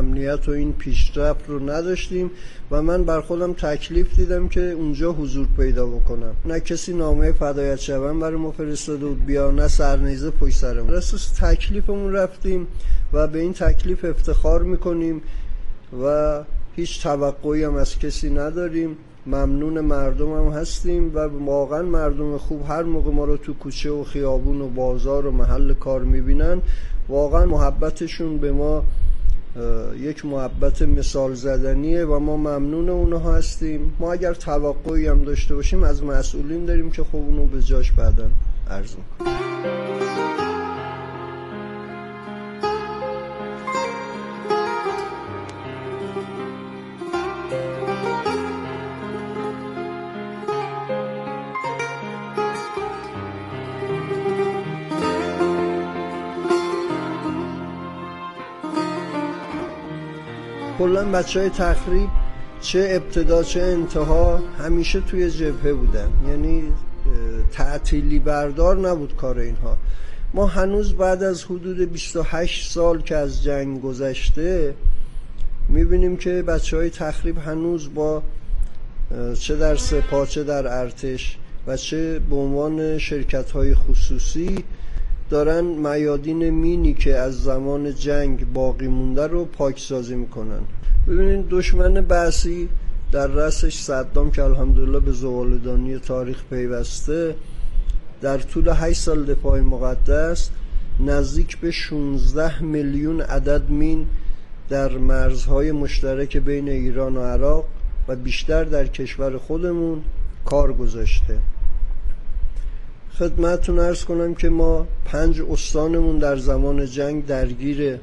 امنیت و این پیشرفت رو نداشتیم و من بر خودم تکلیف دیدم که اونجا حضور پیدا بکنم. نه کسی نامه فدایت شوم برای ما فرستاده بود بیا، نه سرنیزه پشت سرمون. بر اساس تکلیفمون رفتیم و به این تکلیف افتخار میکنیم و هیچ توقعی هم از کسی نداریم. ممنون مردم هم هستیم و واقعا مردم خوب هر موقع ما رو تو کوچه و خیابون و بازار و محل کار میبینن واقعا محبتشون به ما یک محبت مثال زدنیه و ما ممنون اونها هستیم. ما اگر توقعی هم داشته باشیم از مسئولین داریم که خب اونو به جاش بعداً عرض میکنیم. کلا بچهای تخریب چه ابتدا چه انتها همیشه توی جبهه بودن، یعنی تعطیلی بردار نبود کار اینها. ما هنوز بعد از حدود 28 سال که از جنگ گذشته میبینیم که بچهای تخریب هنوز با چه در سپاه چه در ارتش و چه به عنوان شرکت‌های خصوصی دارن میادین مینی که از زمان جنگ باقی مونده رو پاکسازی میکنن. ببینید دشمن بعثی در رأسش صدام که الحمدلله به زوالدانی تاریخ پیوسته در طول 8 سال دفاع مقدس نزدیک به 16 میلیون عدد مین در مرزهای مشترک بین ایران و عراق و بیشتر در کشور خودمون کار گذاشته. خدمتتون عرض کنم که ما 5 استانمون در زمان جنگ درگیر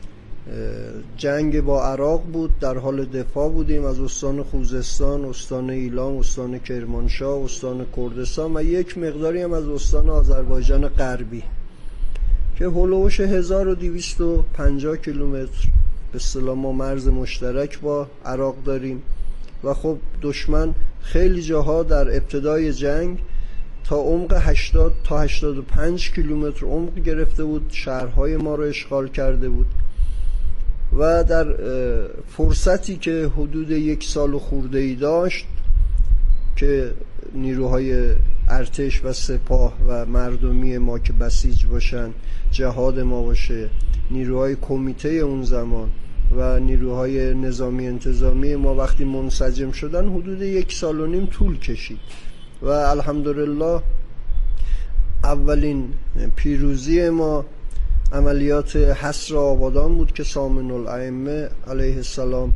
جنگ با عراق بود، در حال دفاع بودیم از استان خوزستان، استان ایلام، استان کرمانشاه، استان کردستان و یک مقداری هم از استان آذربایجان غربی که هولوش 1250 کیلومتر به اصطلاح ما مرز مشترک با عراق داریم و خب دشمن خیلی جاها در ابتدای جنگ تا عمق 80 تا 85 کیلومتر عمق گرفته بود، شهرهای ما رو اشغال کرده بود و در فرصتی که حدود 1 سال خورده‌ای داشت که نیروهای ارتش و سپاه و مردمی ما که بسیج باشن، جهاد ما باشه، نیروهای کمیته اون زمان و نیروهای نظامی انتظامی ما وقتی منسجم شدن حدود 1 سال و نیم طول کشید و الحمدلله اولین پیروزی ما عملیات حصر آبادان بود که سامن الائمه علیه السلام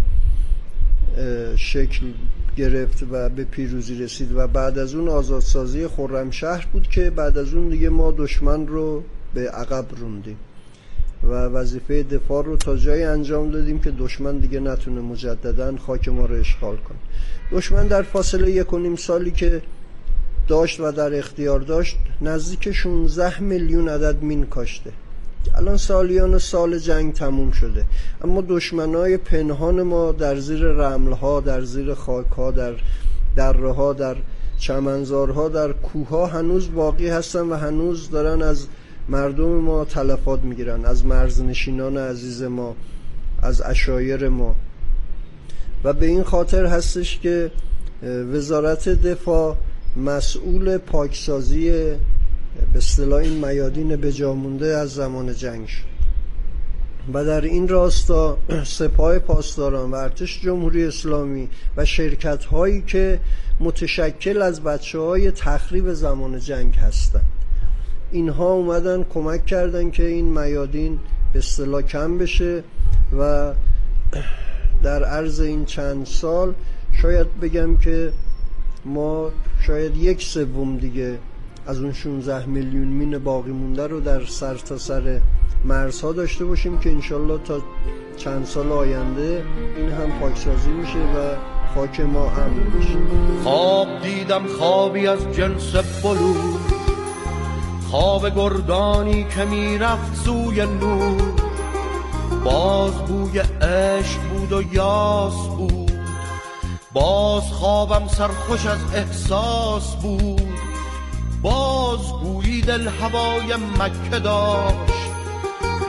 شکل گرفت و به پیروزی رسید و بعد از اون آزادسازی خرمشهر بود که بعد از اون دیگه ما دشمن رو به عقب روندیم و وظیفه دفاع رو تا جایی انجام دادیم که دشمن دیگه نتونه مجددا خاک ما رو اشغال کنه. دشمن در فاصله 1.5 سالی که داشت و در اختیار داشت نزدیک 16 میلیون عدد مین کاشته. الان سالیان سال جنگ تموم شده اما دشمنای پنهان ما در زیر رمل‌ها، در زیر خاک‌ها، در دره‌ها، در چمنزارها، در کوه‌ها هنوز باقی هستن و هنوز دارن از مردم ما تلفات میگیرن، از مرزنشینان عزیز ما، از عشایر ما و به این خاطر هستش که وزارت دفاع مسئول پاکسازی به اصطلاح این میادین بجامونده از زمان جنگ شد و در این راستا سپاه پاسداران و ارتش جمهوری اسلامی و شرکت هایی که متشکل از بچه های تخریب زمان جنگ هستند اینها اومدن کمک کردن که این میادین به اصطلاح کم بشه و در عرض این چند سال شاید بگم که ما شاید 1/3 دیگه از اون 16 میلیون مین باقی مونده رو در سر تا سر مرزها داشته باشیم که انشالله تا چند سال آینده این هم پاکسازی میشه و خاک ما امن میشه. خواب دیدم خوابی از جنس بلور، خواب گردانی که میرفت سوی نور، باز بوی عشق بود و یاس بود، باز خوابم سرخوش از احساس بود، باز گویی دل هوای مکه داشت،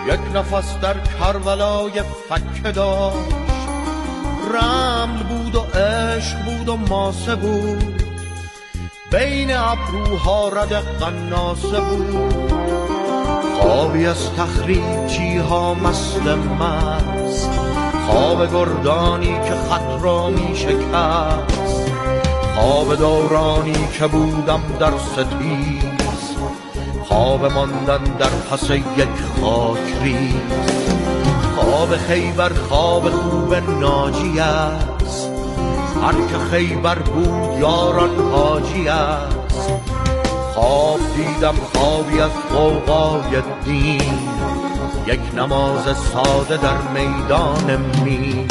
یک نفس در کربلای فکه داشت، رمل بود و عشق بود و ماسه بود، بین ابروها رد قناسه بود. خوابی از تخریبچی ها مست مست، خواب گردانی که خط را می شکست، خواب دورانی که بودم در ستیز، خواب ماندن در پس یک خاک ریز. خواب خیبر خواب خوب ناجی است، هر که خیبر بود یاران حاجی است. خواب دیدم خوابی از غوغای دین، یک نماز ساده در میدان مین.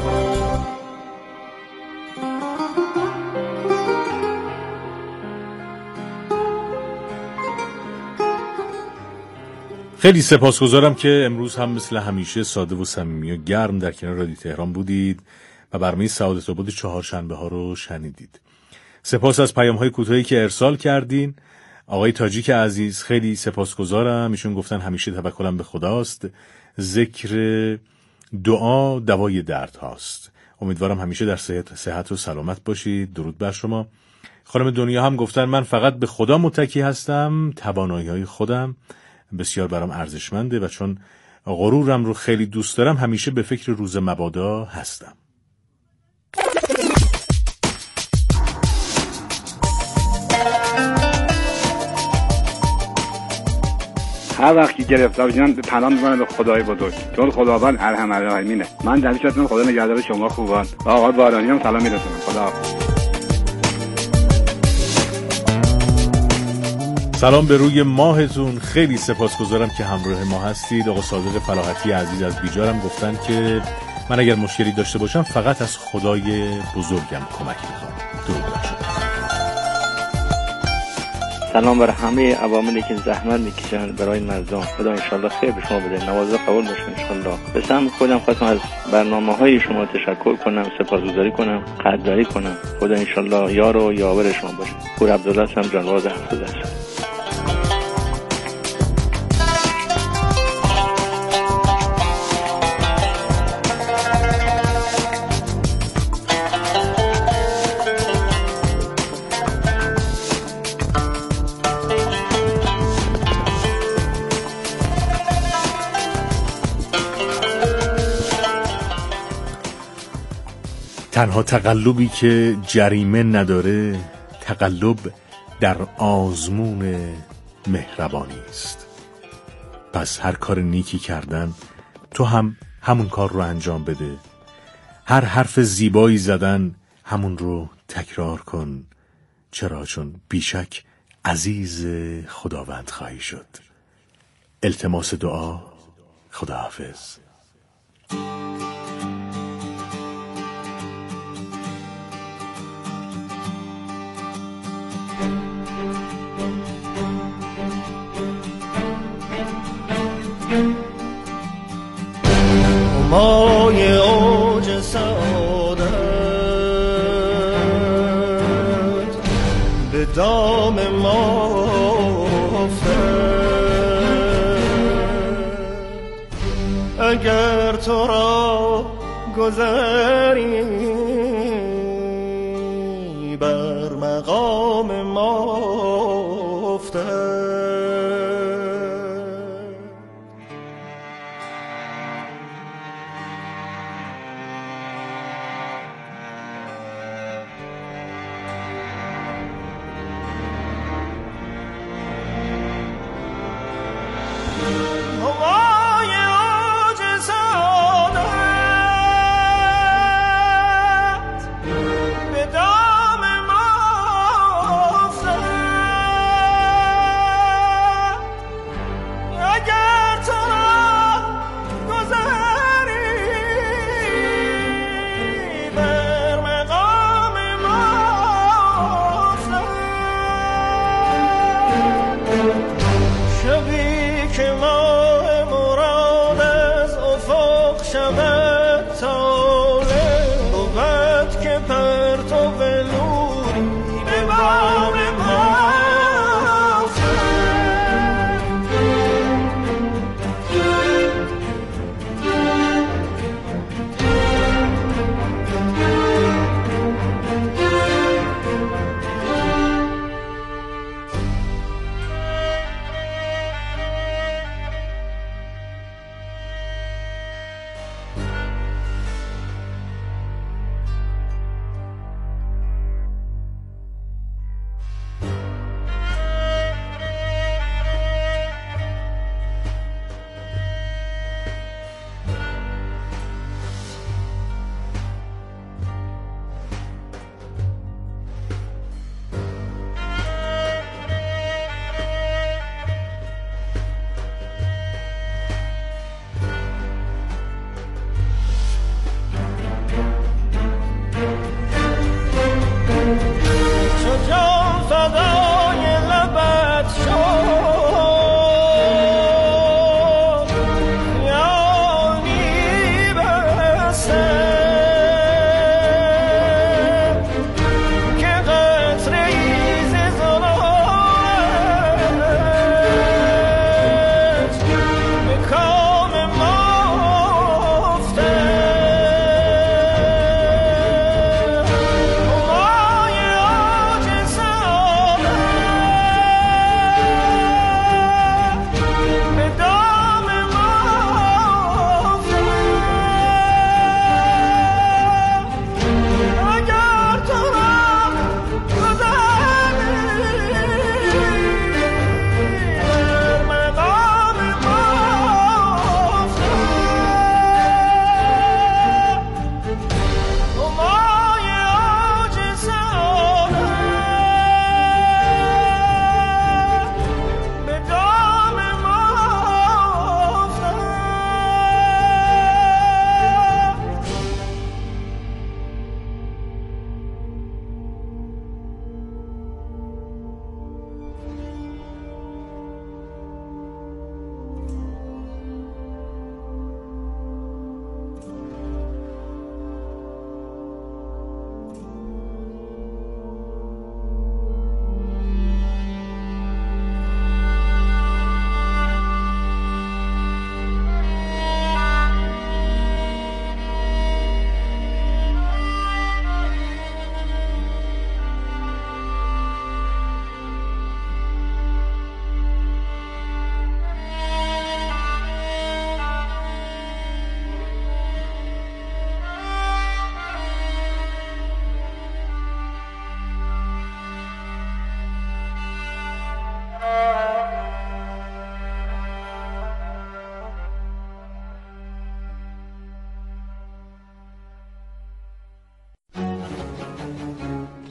خیلی سپاسگزارم که امروز هم مثل همیشه ساده و صمیمی و گرم در کنار رادیو تهران بودید و برنامه سعادت آباد چهارشنبه ها رو شنیدید. سپاس از پیام‌های کوتاهی که ارسال کردین. آقای تاجیک عزیز خیلی سپاسگزارم، ایشون گفتن همیشه توکلم به خداست، ذکر دعا دوای درد هاست. امیدوارم همیشه در صحت و سلامت باشید. درود بر شما. خانم دنیا هم گفتن من فقط به خدا متکی هستم، توانایی‌های خودم بسیار برام ارزشمنده و چون غرورم رو خیلی دوست دارم همیشه به فکر روز مبادا هستم. هر وقتی گرفتار بشن پناه می‌برن به خدای بزرگ، چون خداوند ارحم الراحمینه. من در پیشتون خدا نگهدار شما خوبان. آقا بارانی هم سلام میرسونم. خدا سلام به روی ماهتون. خیلی سپاسگزارم که همراه ما هستید. آقا صادق فلاحتی عزیز از بیجارم گفتن که من اگر مشکلی داشته باشم فقط از خدای بزرگم کمک میخوام. درود بر شما. سلام بر همه عواملی که زحمت میکشن برای مردم. خدا انشالله خیر به شما بده، نوازه قبول باشه انشالله. به سهم خودم خواستم از برنامه‌های شما تشکر کنم، سپاسگزاری کنم، قدردانی کنم. خدا انشالله یار و یاور شما باشه. پور عبدالله هم جانواز حفظ است. تنها تقلبی که جریمه نداره تقلب در آزمون مهربانی است. پس هر کار نیکی کردن تو هم همون کار رو انجام بده. هر حرف زیبایی زدن همون رو تکرار کن. چرا؟ چون بیشک عزیز خداوند خواهی شد. التماس دعا. خداحافظ. مای اوج سعادت به دام ما افتد، اگر تو را گذری بر مقام ما افتد.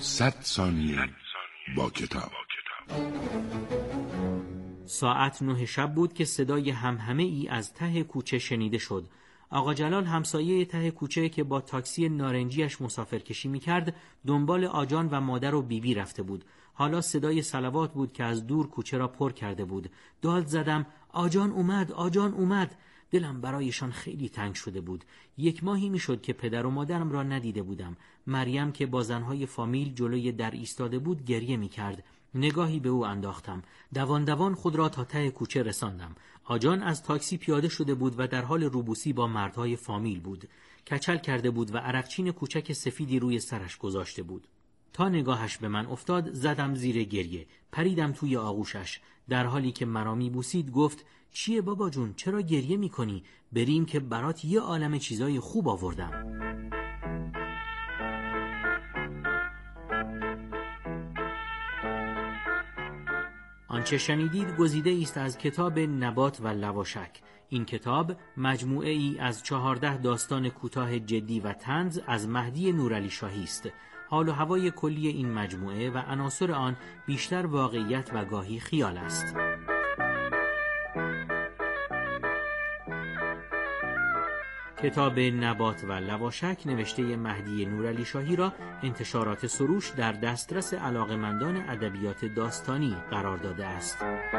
100 ثانیه با کتاب. ساعت 9 شب بود که صدای همهمه ای از ته کوچه شنیده شد. آقا جلال همسایه ته کوچه که با تاکسی نارنجیش مسافرکشی می‌کرد دنبال آجان و مادر و بیبی رفته بود. حالا صدای صلوات بود که از دور کوچه را پر کرده بود. داد زدم آجان اومد، آجان اومد. دلم برایشان خیلی تنگ شده بود. 1 ماهی میشد که پدر و مادرم را ندیده بودم. مریم که با زنهای فامیل جلوی در ایستاده بود گریه می‌کرد. نگاهی به او انداختم. دوان خود را تا ته کوچه رساندم. آجان از تاکسی پیاده شده بود و در حال روبوسی با مردهای فامیل بود. کچل کرده بود و عرقچین کوچک سفیدی روی سرش گذاشته بود. تا نگاهش به من افتاد زدم زیر گریه. پریدم توی آغوشش. در حالی که مرا می‌بوسید گفت چیه بابا جون، چرا گریه می‌کنی؟ بریم که برات یه عالمه چیزای خوب آوردم. آنچه شنیدید گزیده است از کتاب نبات و لواشک. این کتاب مجموعه ای از 14 داستان کوتاه جدی و طنز از مهدی نورعلی شاهی است. حال و هوای کلی این مجموعه و عناصر آن بیشتر واقعیت و گاهی خیال است. کتاب نبات و لواشک نوشته مهدی نورعلی شاهی را انتشارات سروش در دسترس علاقه‌مندان ادبیات داستانی قرار داده است.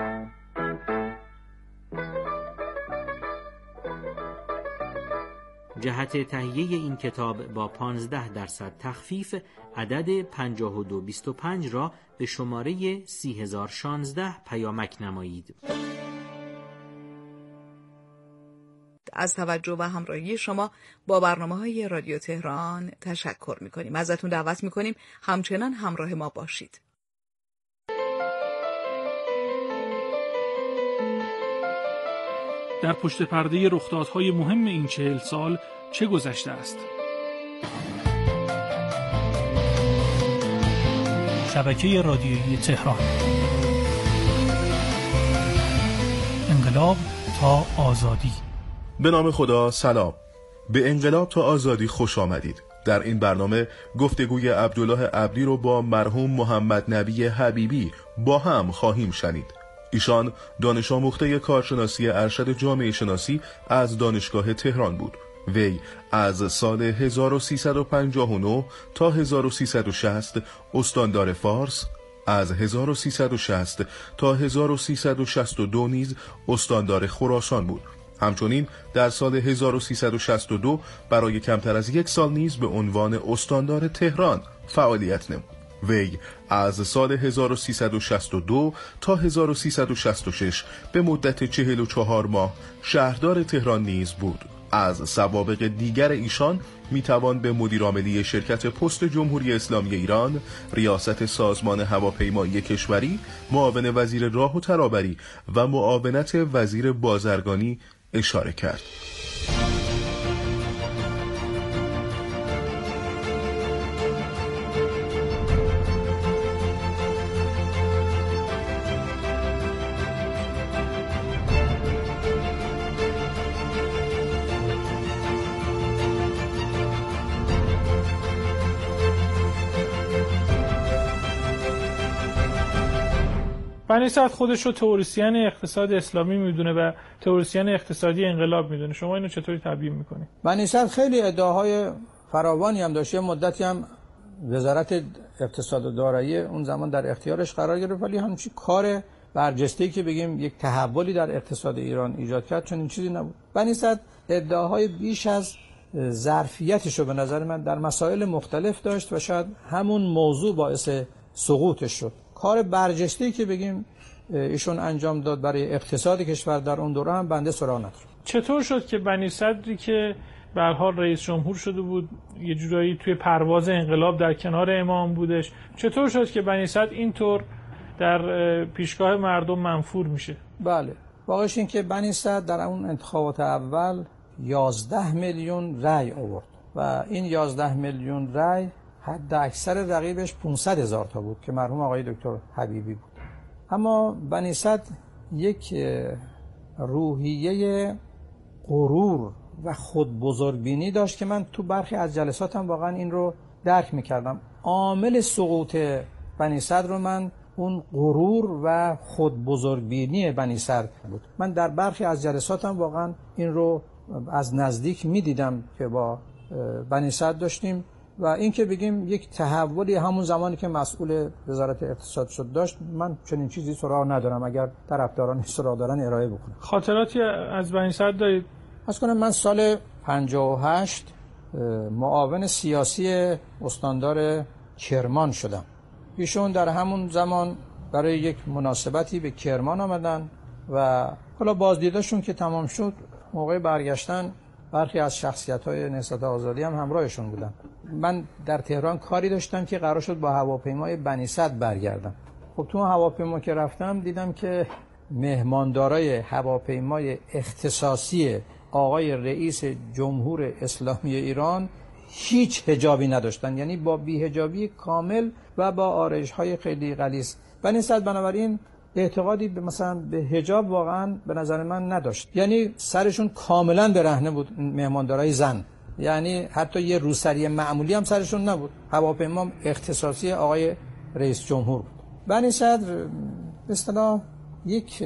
جهت تهیه این کتاب با 15% تخفیف عدد 5225 را به شماره 30016 پیامک نمایید. از توجه و همراهی شما با برنامه‌های رادیو تهران تشکر می‌کنیم. ازتون دعوت می‌کنیم همچنان همراه ما باشید. در پشت پرده رخدادهای مهم این 40 سال چه گذشته است؟ شبکه رادیویی تهران. انقلاب تا آزادی. به نام خدا، سلام. به انقلاب تا آزادی خوش آمدید. در این برنامه گفتگوی عبدالله عبدی رو با مرحوم محمد نبی حبیبی با هم خواهیم شنید. ایشان دانش آموخته کارشناسی ارشد جامعه شناسی از دانشگاه تهران بود. وی از سال 1359 تا 1360 استاندار فارس، از 1360 تا 1362 نیز استاندار خراسان بود. همچنین در سال 1362 برای کمتر از 1 سال نیز به عنوان استاندار تهران فعالیت نمود. وی از سال 1362 تا 1366 به مدت 44 ماه شهردار تهران نیز بود. از سوابق دیگر ایشان میتوان به مدیرعاملی شرکت پست جمهوری اسلامی ایران، ریاست سازمان هواپیمایی کشوری، معاون وزیر راه و ترابری و معاونت وزیر بازرگانی اشاره کرد. بنی صدر خودش رو تئوریسین اقتصاد اسلامی میدونه و تئوریسین اقتصادی انقلاب میدونه. شما اینو چطوری تبیین میکنید؟ بنی صدر خیلی ادعاهای فراوانی هم داشت. مدتی هم وزارت اقتصاد و دارایی اون زمان در اختیارش قرار گرفت، ولی همچین کار برجسته‌ای که بگیم یک تحولی در اقتصاد ایران ایجاد کرد چون این چیزی نبود. بنی صدر ادعاهای بیش از ظرفیتش رو به نظر من در مسائل مختلف داشت و شاید همون موضوع باعث سقوطش شد. کار برجسته‌ای که بگیم ایشون انجام داد برای اقتصاد کشور در اون دوره هم بنده سراغ ندارم. چطور شد که بنی صدری که به هر حال رئیس جمهور شده بود، یه جورایی توی پرواز انقلاب در کنار امام بودش، چطور شد که بنی صدر اینطور در پیشگاه مردم منفور میشه؟ بله، واقعش این که بنی صدر در اون انتخابات اول 11 میلیون رأی آورد و این 11 میلیون رأی حد اکثر رقیبش 500,000 تا بود که مرحوم آقای دکتر حبیبی بود. اما بنی صدر یک روحیه غرور و خود بزرگبینی داشت که من تو برخی از جلساتم واقعا این رو درک میکردم. عامل سقوط بنی صدر رو من اون غرور و خود بزرگبینی بنی صدر بود. من در برخی از جلساتم واقعا این رو از نزدیک میدیدم که با بنی صدر داشتیم و این که بگیم یک تحولی همون زمانی که مسئول وزارت اقتصاد شد داشت، من چنین چیزی سراغ ندارم. اگر طرفداران سراغ دارن ارائه بکنم. خاطراتی از بنی صدر دارید؟ از کنم من سال 58 معاون سیاسی استاندار کرمان شدم. ایشون در همون زمان برای یک مناسبتی به کرمان آمدن و حالا بازدیدشون که تمام شد، موقع برگشتن برخی از شخصیت‌های نهضت آزادی هم همراهشون بودن. من در تهران کاری داشتم که قرار شد با هواپیمای بنی صدر برگردم. خب تو هواپیما که رفتم دیدم که مهماندارای هواپیمای اختصاصی آقای رئیس جمهور اسلامی ایران هیچ حجابی نداشتن، یعنی با بی‌حجابی کامل و با آرایش‌های خیلی غلیظ. بنی صدر بنابراین اعتقادی به مثلا به حجاب واقعا به نظر من نداشت، یعنی سرشون کاملا برهنه بود مهماندارای زن، یعنی حتی یه روسری معمولی هم سرشون نبود. هواپیما اختصاصی آقای رئیس جمهور بود. بنی صدر به اصطلاح یک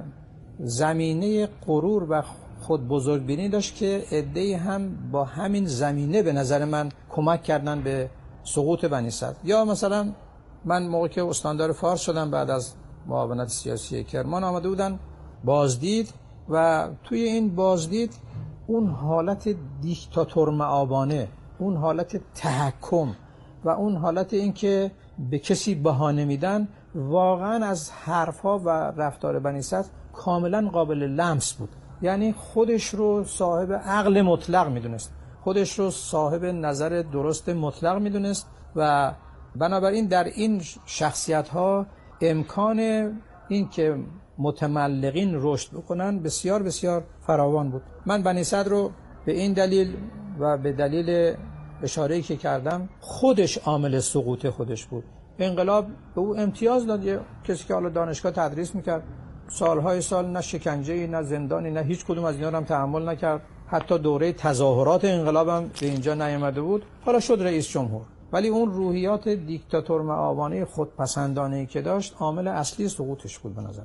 زمینه غرور و خود بزرگبینی داشت که عده‌ای هم با همین زمینه به نظر من کمک کردن به سقوط بنی صدر. یا مثلا من موقعی که استاندار فارس شدم بعد از معاونت سیاسی کرمان آمده بودن بازدید و توی این بازدید اون حالت دیکتاتور معابانه، اون حالت تحکم و اون حالت این که به کسی بهانه میدن واقعا از حرفها و رفتار بنی صدر کاملا قابل لمس بود. یعنی خودش رو صاحب عقل مطلق میدونست، خودش رو صاحب نظر درست مطلق میدونست و بنابراین در این شخصیت ها امکان این که متملقین رشد بکنن بسیار بسیار فراوان بود. من بنی صدر رو به این دلیل و به دلیل اشاره‌ای که کردم خودش عامل سقوط خودش بود. انقلاب به او امتیاز داد، کسی که حالا دانشگاه تدریس میکرد سالهای سال نه شکنجه‌ای نه زندانی نه هیچ کدوم از اینا رو هم تحمل نکرد، حتی دوره تظاهرات انقلاب هم به اینجا نیامده بود، حالا شد رئیس جمهور. ولی اون روحیات دیکتاتور معابانه خودپسندانه‌ای که داشت عامل اصلی سقوطش بود به نظر.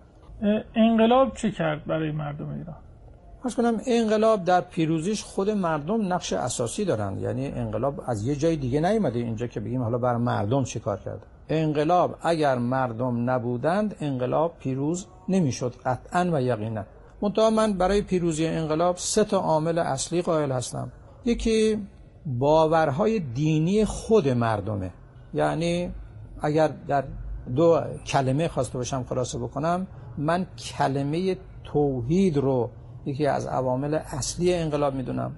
انقلاب چه کرد برای مردم ایران؟ پس کنم انقلاب در پیروزیش خود مردم نقش اساسی دارن، یعنی انقلاب از یه جای دیگه نیومده اینجا که بگیم حالا برای مردم چه کار کرد. انقلاب اگر مردم نبودند انقلاب پیروز نمیشد قطعاً و یقینا. منتها من برای پیروزی انقلاب 3 عامل اصلی قائل هستم. یکی باورهای دینی خود مردمه، یعنی اگر در 2 کلمه خواسته باشم خلاصه بکنم، من کلمه توحید رو یکی از عوامل اصلی انقلاب میدونم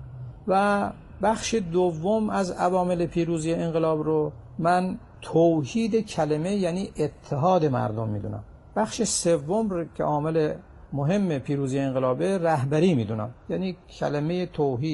و بخش دوم از عوامل پیروزی انقلاب رو من توحید کلمه یعنی اتحاد مردم میدونم. بخش سوم رو که عامل مهم پیروزی انقلابه رهبری میدونم، یعنی کلمه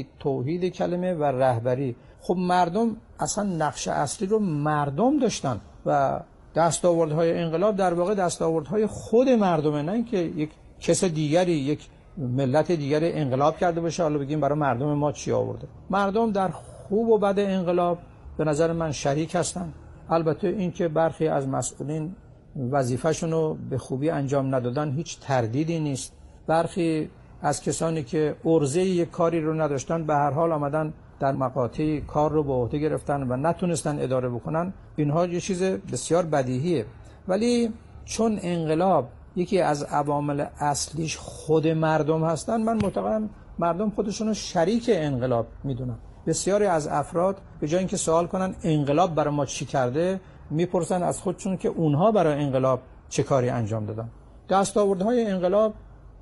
توحید کلمه و رهبری. خب مردم اصلا نقش اصلی رو مردم داشتن و دستاوردهای انقلاب در واقع دستاوردهای خود مردمه، نه اینکه یک کس دیگری یک ملت دیگری انقلاب کرده باشه حالا بگیم برای مردم ما چی آورده. مردم در خوب و بد انقلاب به نظر من شریک هستن. البته این که برخی از مسئولین وظیفه‌شون رو به خوبی انجام ندادن هیچ تردیدی نیست. برخی از کسانی که عرضه یک کاری رو نداشتن به هر حال آمدن در مقاطعی کار رو به عهده گرفتن و نتونستن اداره بکنن، اینها یه چیز بسیار بدیهیه. ولی چون انقلاب یکی از عوامل اصلیش خود مردم هستن، من معتقدم مردم خودشون رو شریک انقلاب میدونن. بسیاری از افراد به جای اینکه سوال کنن انقلاب برای ما چی کرده، میپرسن از خودشون که اونها برای انقلاب چه کاری انجام دادن. دستاوردهای انقلاب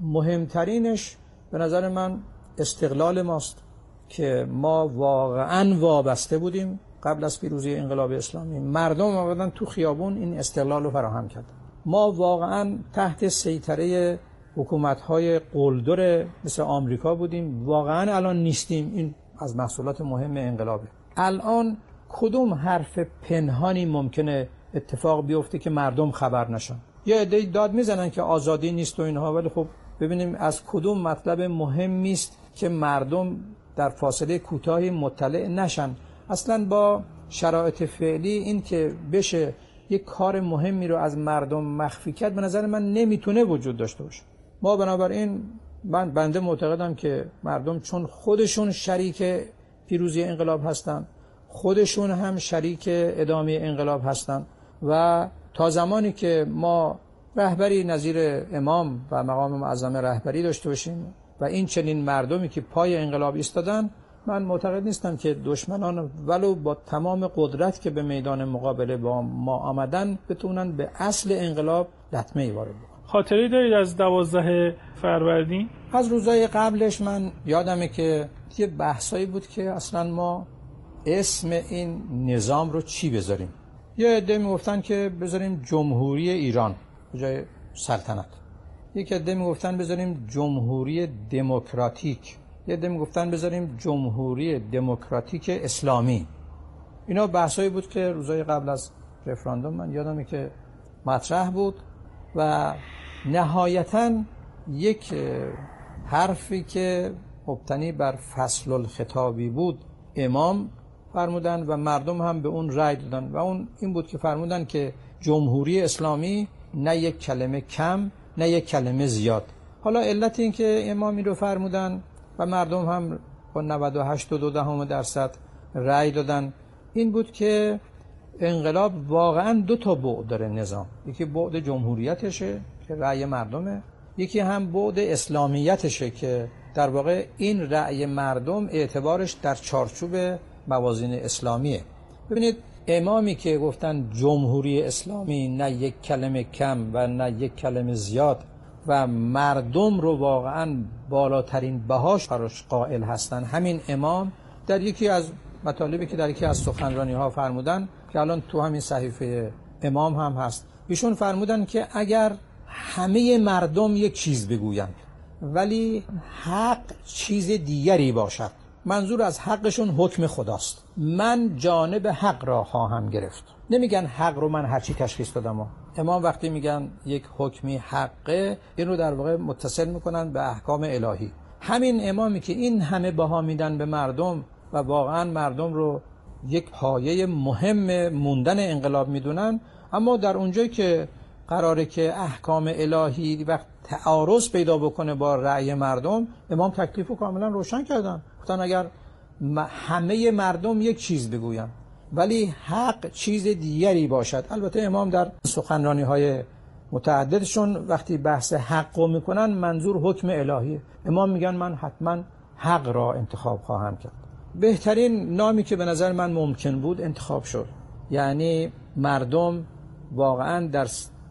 مهمترینش به نظر من استقلال ماست که ما واقعا وابسته بودیم قبل از پیروزی انقلاب اسلامی. مردم آمدن تو خیابون این استقلال رو فراهم کردن. ما واقعا تحت سیطره حکومت‌های قلدر مثل آمریکا بودیم، واقعا الان نیستیم. این از محصولات مهم انقلابه. الان کدوم حرف پنهانی ممکنه اتفاق بیفته که مردم خبر نشن؟ یه عده‌ای داد میزنن که آزادی نیست و اینها، ولی خب ببینیم از کدوم مطلب مهمی است که مردم در فاصله کوتاهی مطلع نشن اصلا با شرایط فعلی این که بشه یک کار مهمی رو از مردم مخفی کرد به نظر من نمیتونه وجود داشته باشه. ما بنابراین بنده معتقدم که مردم چون خودشون شریک پیروزی انقلاب هستن، خودشون هم شریک ادامه انقلاب هستن و تا زمانی که ما رهبری نظیر امام و مقام معظم رهبری داشته باشیم و این چنین مردمی که پای انقلاب ایستادن، من معتقد نیستم که دشمنان ولو با تمام قدرت که به میدان مقابله با ما آمدن بتونن به اصل انقلاب لطمه‌ای وارد بکنن. خاطری دارید از 12 فروردین؟ از روزای قبلش من یادمه که یه بحثایی بود که اصلا ما اسم این نظام رو چی بذاریم. یه عده میگفتن که بذاریم جمهوری ایران به جای سلطنت، یک عده میگفتن بذاریم جمهوری دموکراتیک، یه عده میگفتن بذاریم جمهوری دموکراتیک اسلامی. اینا بحثایی بود که روزای قبل از رفراندوم من یادمه که مطرح بود و نهایتاً یک حرفی که مبتنی بر فصل الخطابی بود امام فرمودن و مردم هم به اون رأی دادن و اون این بود که فرمودن که جمهوری اسلامی نه یک کلمه کم نه یک کلمه زیاد. حالا علت این که امامی رو فرمودن و مردم هم با 98.2% رأی دادن این بود که انقلاب واقعا دو تا بعد داره نظام، یکی بعد جمهوریتشه که رأی مردمه، یکی هم بعد اسلامیتشه که در واقع این رأی مردم اعتبارش در چارچوب موازین اسلامیه. ببینید امامی که گفتن جمهوری اسلامی نه یک کلمه کم و نه یک کلمه زیاد و مردم رو واقعا بالاترین بهاش براش قائل هستن، همین امام در یکی از مطالبی که در یکی از سخنرانی ها فرمودن که الان تو همین صحیفه امام هم هست، ایشون فرمودن که اگر همه مردم یک چیز بگویند ولی حق چیز دیگری باشد، منظور از حقشون حکم خداست، من جانب حق را خواهم گرفت. نمیگن حق رو من هرچی تشخیص دادم. امام وقتی میگن یک حکمی حقه، این رو در واقع متصل میکنن به احکام الهی. همین امامی که این همه بها میدن به مردم و واقعا مردم رو یک پایه مهم موندن انقلاب میدونن، اما در اونجایی که قراره که احکام الهی وقت تعارض پیدا بکنه با رأی مردم، امام تکلیف رو کاملا روشن کردن. گفتن اگر همه مردم یک چیز بگوین ولی حق چیز دیگری باشد. البته امام در سخنرانی های متعددشون وقتی بحث حق رو میکنن منظور حکم الهیه. امام میگن من حتما حق را انتخاب خواهم کرد. بهترین نامی که به نظر من ممکن بود انتخاب شد، یعنی مردم واقعا در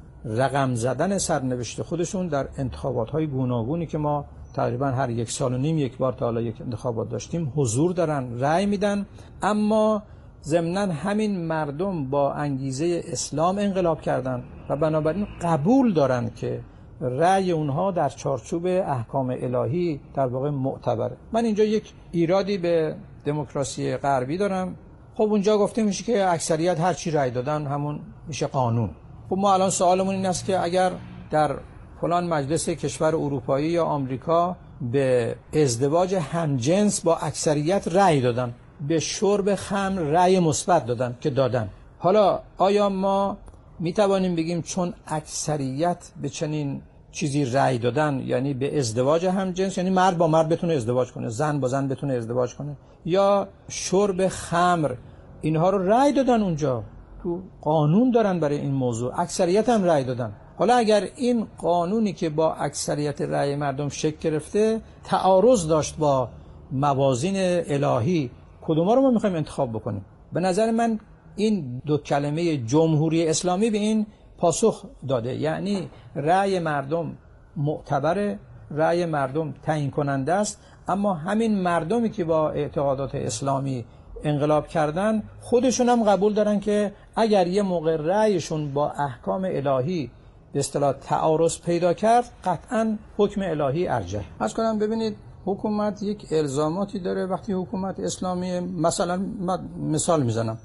رقم زدن سرنوشت خودشون در انتخابات‌های گوناگونی که ما تقریبا هر 1.5 سال یک بار تا حالا یک انتخابات داشتیم حضور دارن، رأی میدن، اما ضمناً همین مردم با انگیزه اسلام انقلاب کردن و بنابراین قبول دارن که رأی اونها در چارچوب احکام الهی در واقع معتبره. من اینجا یک ایرادی به دموکراسی غربی دارم. خب اونجا گفته میشه که اکثریت هر چی رأی دادن همون میشه قانون. خب ما الان سوالمون این است که اگر در فلان مجلس کشور اروپایی یا آمریکا به ازدواج همجنس با اکثریت رأی دادن، به شرب خمر رأی مثبت دادن که دادن، حالا آیا ما میتوانیم بگیم چون اکثریت به چنین چیزی رأی دادن، یعنی به ازدواج همجنس، یعنی مرد با مرد بتونه ازدواج کنه، زن با زن بتونه ازدواج کنه، یا شرب خمر، اینها رو رأی دادن اونجا تو قانون دارن برای این موضوع، اکثریت هم رأی دادن. حالا اگر این قانونی که با اکثریت رأی مردم شکل گرفته تعارض داشت با موازین الهی، کدوما رو ما میخوایم انتخاب بکنیم؟ به نظر من این دو کلمه جمهوری اسلامی به این پاسخ داده، یعنی رأی مردم معتبره، رأی مردم تعیین کننده است، اما همین مردمی که با اعتقادات اسلامی انقلاب کردن خودشون هم قبول دارن که اگر یه موقع رأیشون با احکام الهی به اصطلاح تعارض پیدا کرد، قطعاً حکم الهی ارجح. از کنم ببینید حکومت یک الزاماتی داره. وقتی حکومت اسلامی، مثلا مثال میزنم،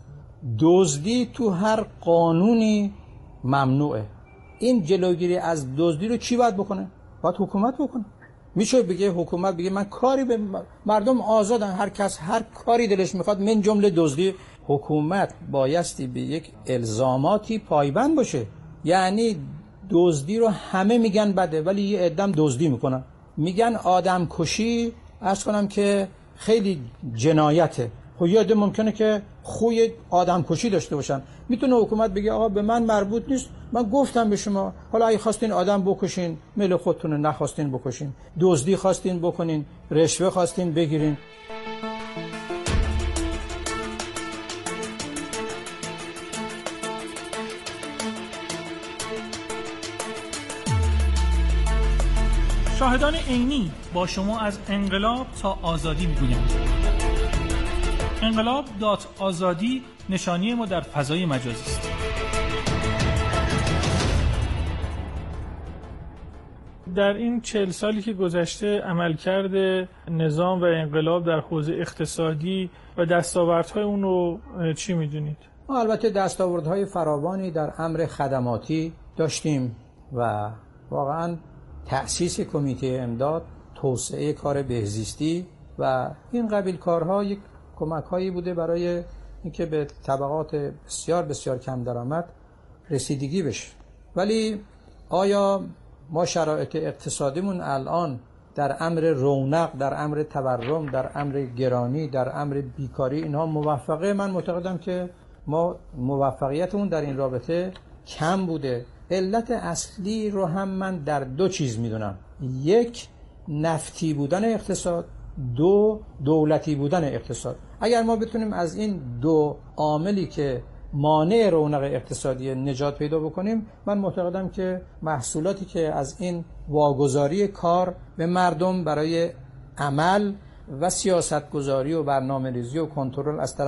دزدی تو هر قانونی ممنوعه. این جلوگیری از دزدی رو کی باید بکنه؟ باید حکومت بکنه. میشه بگه حکومت بگه من کاری به مردم آزادن، هر کس هر کاری دلش میخواد، من جمله دزدی. حکومت بایستی به یک الزاماتی پایبند باشه. یعنی دزدی رو همه میگن بده ولی یه عدم دزدی میکنن. میگن آدم کشی، عرض کنم که خیلی جنایته. خب یه عده ممکنه که خوی آدم کشی داشته باشن، میتونه حکومت بگه آقا به من مربوط نیست، من گفتم به شما، حالا اگه خواستین آدم بکشین میل خودتونه، نخواستین بکشین، دزدی خواستین بکنین، رشوه خواستین بگیرین. شاهدان عینی با شما از انقلاب تا آزادی میگویند. انقلاب.آزادی نشانی ما در فضای مجازی است. در این 40 سالی که گذشته عملکرد نظام و انقلاب در حوزه اقتصادی و دستاوردهای اون رو چی میدونید؟ ما البته دستاوردهای فراوانی در امر خدماتی داشتیم و واقعاً تأسیس کمیته امداد، توسعه کار بهزیستی و این قبیل کارها یک کمک‌هایی بوده برای اینکه به طبقات بسیار بسیار کم درآمد رسیدگی بشه. ولی آیا ما شرایط اقتصادیمون الان در امر رونق، در امر تورم، در امر گرانی، در امر بیکاری اینها موفقه؟ من معتقدم که ما موفقیتمون در این رابطه کم بوده. علت اصلی رو هم من در 2 چیز میدونم: 1 نفتی بودن اقتصاد، 2 دولتی بودن اقتصاد. اگر ما بتونیم از این 2 عاملی که مانع رونق اقتصادی نجات پیدا بکنیم، من معتقدم که محصولاتی که از این واگذاری کار به مردم برای عمل و سیاستگذاری و برنامه‌ریزی و کنترل از طرف